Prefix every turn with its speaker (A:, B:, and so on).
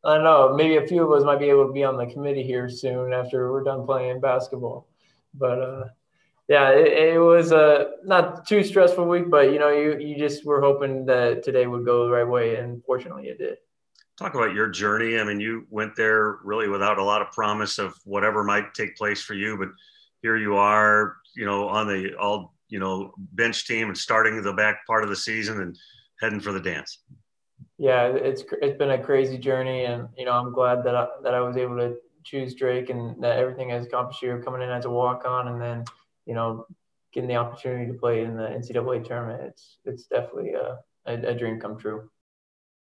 A: I don't know. Maybe a few of us might be able to be on the committee here soon after we're done playing basketball. But yeah, it was a not too stressful week, but you just were hoping that today would go the right way, and fortunately, it did.
B: Talk about your journey. I mean, you went there really without a lot of promise of whatever might take place for you, but here you are, on the all, bench team and starting the back part of the season and heading for the dance.
A: Yeah, it's been a crazy journey, and I'm glad that I was able to choose Drake, and that everything has accomplished here, coming in as a walk on, and then you know getting the opportunity to play in the NCAA tournament. It's definitely a dream come true.